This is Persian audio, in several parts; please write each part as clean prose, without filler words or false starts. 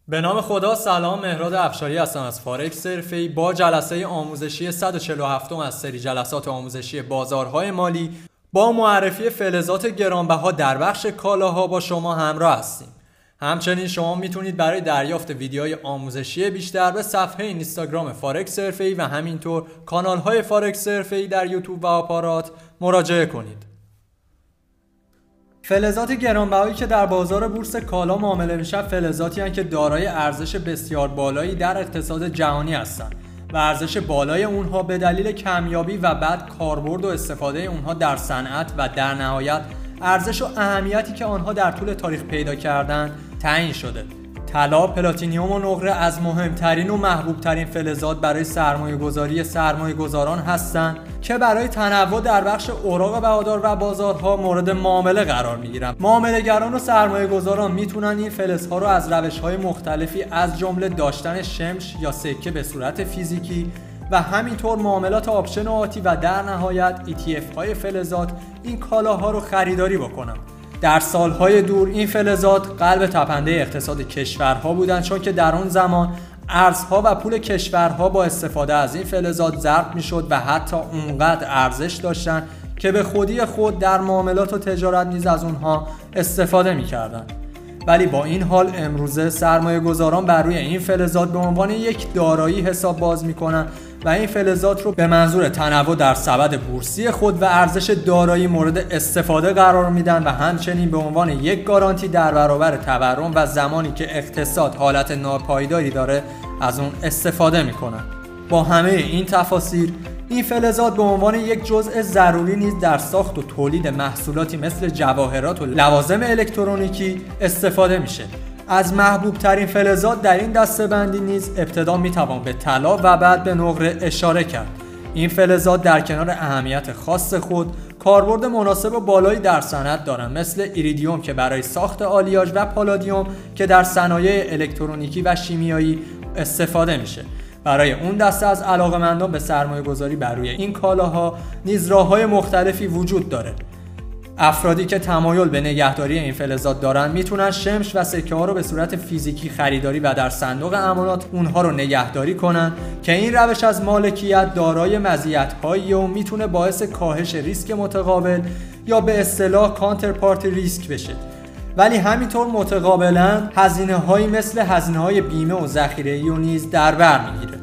به نام خدا. سلام، مهراد افشاری هستم از فارکس حرفه‌ای با جلسه آموزشی 147 از سری جلسات آموزشی بازارهای مالی با معرفی فلزات گرانبها در بخش کالاها با شما همراه هستیم. همچنین شما میتونید برای دریافت ویدیوهای آموزشی بیشتر به صفحه اینستاگرام فارکس حرفه‌ای و همینطور کانال‌های فارکس حرفه‌ای در یوتیوب و آپارات مراجعه کنید. فلزات گرانبهایی که در بازار بورس کالا معامله میشن فلزاتی هستند که دارای ارزش بسیار بالایی در اقتصاد جهانی هستند و ارزش بالای اونها به دلیل کمیابی و بعد کاربرد و استفاده اونها در صنعت و در نهایت ارزش و اهمیتی که آنها در طول تاریخ پیدا کردن تعیین شده. طلا، پلاتینیوم و نقره از مهمترین و محبوبترین فلزات برای سرمایه‌گذاری سرمایه‌گذاران هستند که برای تنوع در بخش اوراق بهادار و بازارها مورد معامله قرار می‌گیرند. معامله‌گران و سرمایه‌گذاران میتونن این فلزها رو از روش‌های مختلفی از جمله داشتن شمش یا سکه به صورت فیزیکی و همینطور معاملات آپشن و آتی و در نهایت ETF-های فلزات این کالاها رو خریداری بکنن. در سالهای دور این فلزات قلب تپنده اقتصاد کشورها بودند، چون که در اون زمان ارزها و پول کشورها با استفاده از این فلزات ضرب میشد و حتی اونقدر ارزش داشتن که به خودی خود در معاملات و تجارت نیز از اونها استفاده میکردن. ولی با این حال امروزه سرمایه گذاران بر روی این فلزات به عنوان یک دارایی حساب باز میکنن و این فلزات رو به منظور تنوع در سبد بورسی خود و ارزش دارایی مورد استفاده قرار میدن و همچنین به عنوان یک گارانتی در برابر تورم و زمانی که اقتصاد حالت ناپایداری داره از اون استفاده میکنن. با همه این تفاسیر این فلزات به عنوان یک جزء ضروری نیز در ساخت و تولید محصولاتی مثل جواهرات و لوازم الکترونیکی استفاده میشه. از محبوب ترین فلزات در این دسته‌بندی نیز ابتدا میتوان به طلا و بعد به نقره اشاره کرد. این فلزات در کنار اهمیت خاص خود کاربرد مناسب و بالایی در صنعت دارند، مثل ایریدیوم که برای ساخت آلیاژ و پالادیوم که در صنایع الکترونیکی و شیمیایی استفاده میشه. برای اون دسته از علاقه‌مندان به سرمایه‌گذاری بر روی این کالاها نیز راه‌های مختلفی وجود داره. افرادی که تمایل به نگهداری این فلزات دارن میتونن شمش و سکه ها رو به صورت فیزیکی خریداری و در صندوق امانات اونها رو نگهداری کنن که این روش از مالکیت دارای مزیت‌هایی و میتونه باعث کاهش ریسک متقابل یا به اصطلاح کانترپارتی ریسک بشه. ولی همینطور متقابلا هزینه‌هایی مثل هزینه‌های بیمه و ذخیره‌ای و نیز در بر میگیره.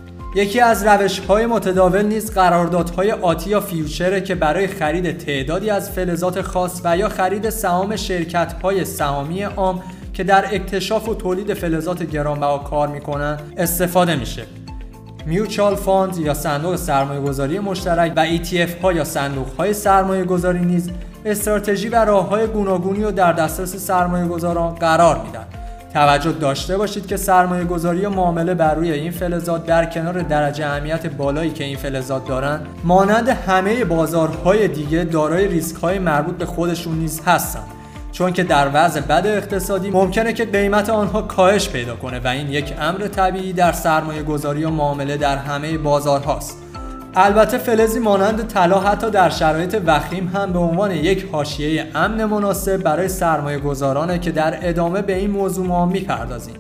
یکی از روش‌های متداول نیز قراردادهای آتی یا فیوچره که برای خرید تعدادی از فلزات خاص و یا خرید سهام شرکت‌های سهامی عام که در اکتشاف و تولید فلزات گرانبها کار می‌کنن استفاده میشه. میوچوال فاند یا صندوق سرمایه‌گذاری مشترک و ETF-ها یا صندوق‌های سرمایه‌گذاری نیز استراتژی و راه‌های گوناگونی رو در دسترس سرمایه‌گذاران قرار میدن. توجه داشته باشید که سرمایه‌گذاری و معامله بر روی این فلزات در کنار درجه اهمیت بالایی که این فلزات دارن، مانند همه بازارهای دیگه دارای ریسک‌های مربوط به خودشون نیز هستن، چون که در وضع بد اقتصادی ممکنه که قیمت آنها کاهش پیدا کنه و این یک امر طبیعی در سرمایه‌گذاری و معامله در همه بازارهاست. البته فلزی مانند طلا حتی در شرایط وخیم هم به عنوان یک حاشیه امن مناسب برای سرمایه‌گذارانه که در ادامه به این موضوع ما می‌پردازیم.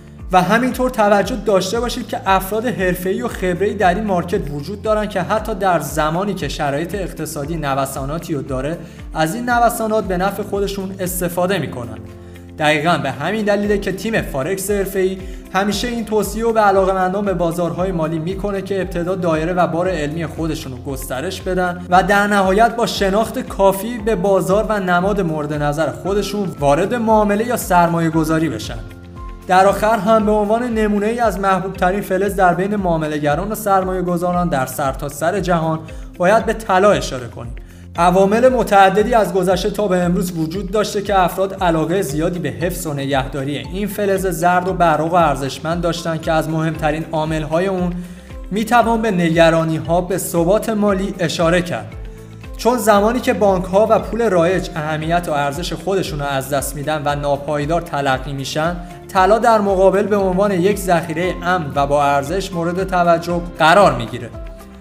و همینطور توجه داشته باشید که افراد حرفه‌ای و خبره‌ای در این مارکت وجود دارن که حتی در زمانی که شرایط اقتصادی نوساناتی رو داره از این نوسانات به نفع خودشون استفاده می‌کنن. دقیقاً به همین دلیله که تیم فارکس حرفه‌ای همیشه این توصیه رو به علاقه‌مندان به بازارهای مالی میکنه که ابتدا دایره و بار علمی خودشون رو گسترش بدن و در نهایت با شناخت کافی به بازار و نماد مورد نظر خودشون وارد معامله یا سرمایه گذاری بشن. در آخر هم به عنوان نمونه‌ای از محبوب ترین فلز در بین معامله‌گران و سرمایه گذاران در سرتاسر جهان باید به طلا اشاره کنیم. عوامل متعددی از گذشته تا به امروز وجود داشته که افراد علاقه زیادی به حفظ و نگهداری این فلز زرد و براق و ارزشمند داشتن که از مهمترین عامل‌های اون میتوان به نگرانی‌ها به ثبات مالی اشاره کرد. چون زمانی که بانک‌ها و پول رایج اهمیت و ارزش خودشون رو از دست میدن و ناپایدار تلقی میشن، طلا در مقابل به عنوان یک ذخیره امن و با ارزش مورد توجه قرار میگیره.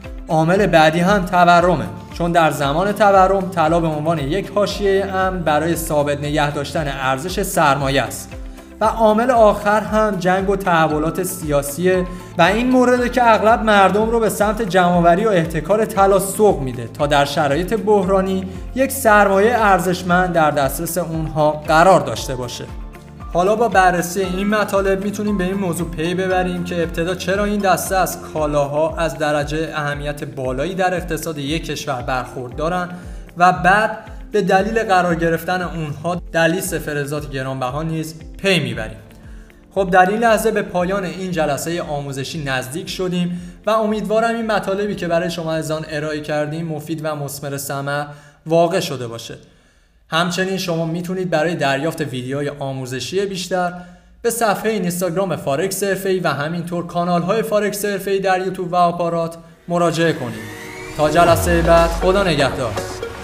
عامل بعدی هم تورمه، چون در زمان تورم طلا به عنوان یک حاشیه امن برای ثابت نگه داشتن ارزش سرمایه است. و عامل آخر هم جنگ و تحولات سیاسیه و این مورده که اغلب مردم رو به سمت جمع‌آوری و احتکار طلا سوق میده تا در شرایط بحرانی یک سرمایه ارزشمند در دسترس اونها قرار داشته باشه. حالا با بررسی این مطالب میتونیم به این موضوع پی ببریم که ابتدا چرا این دسته از کالاها از درجه اهمیت بالایی در اقتصاد یک کشور برخوردارن و بعد به دلیل قرار گرفتن اونها در لیست فلزات گرانبها نیز پی میبریم. خب در این لحظه به پایان این جلسه آموزشی نزدیک شدیم و امیدوارم این مطالبی که برای شما عزیزان ارائه کردیم مفید و مثمر ثمر واقع شده باشه. همچنین شما میتونید برای دریافت ویدیوهای آموزشی بیشتر به صفحه اینستاگرام فارکس حرفه‌ای و همینطور کانال‌های فارکس حرفه‌ای در یوتیوب و آپارات مراجعه کنید. تا جلسه بعد، خدا نگهدار.